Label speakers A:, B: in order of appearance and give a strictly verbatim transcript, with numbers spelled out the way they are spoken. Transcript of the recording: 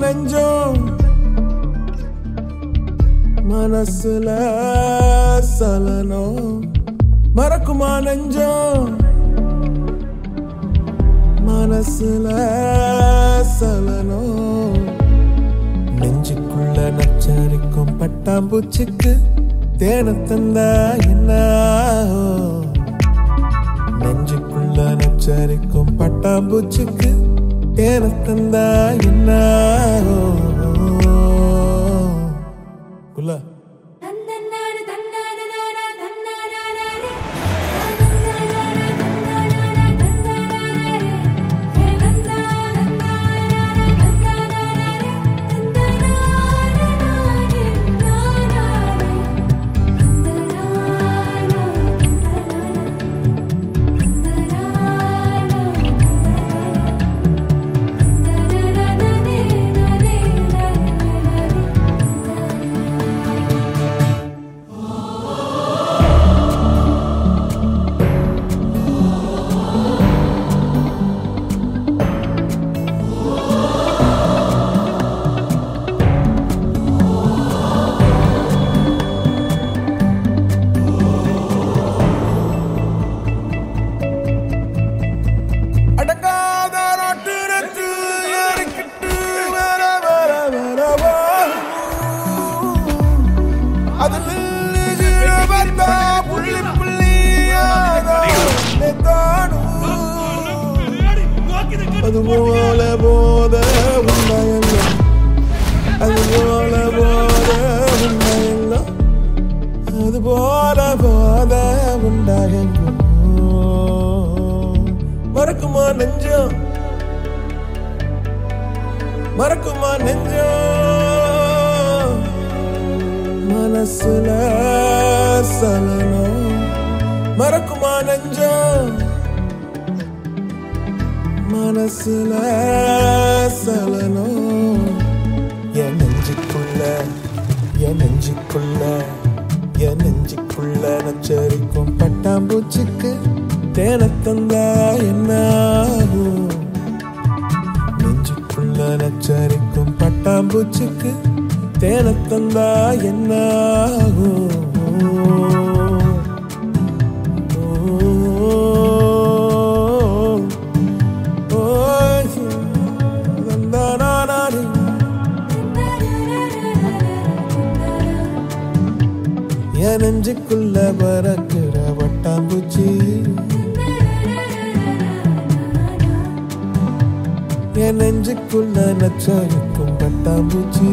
A: நெஞ்சம் மனசுல சலனம் மறக்குமா நெஞ்சம் மனசுல சலனம் நெஞ்சுக்குள்ள நச்சரிக்கும் பட்டாம்பூச்சிக்கு தேன தந்தா என்ன நெஞ்சுக்குள்ள நச்சரிக்கும் பட்டாம்பூச்சிக்கு தேன தந்தா என்ன குல அதுபோல போத உண்மையங்க அதுபோல போத உண்மையங்க அதுபோல போத உண்டாயங்க மறக்குமா நெஞ்சம் மறக்குமா நெஞ்சம் மனசுல சலனம் மறக்குமா நெஞ்சம் மனசுல சலனம் என் நெஞ்சுக்குள்ள என் நெஞ்சுக்குள்ள என் நெஞ்சுக்குள்ள நச்சரிக்கும் பட்டாம்பூச்சிக்கு தேன தந்தா என்ன நெஞ்சுக்குள்ள நச்சரிக்கும் பட்டாம்பூச்சிக்கு தேன தந்தா என்ன என் நெஞ்சுக்குள்ள பறக்கிற வட்டாம்பூச்சி என் நெஞ்சுக்குள்ள நச்சரிக்கும் பட்டாம்பூச்சி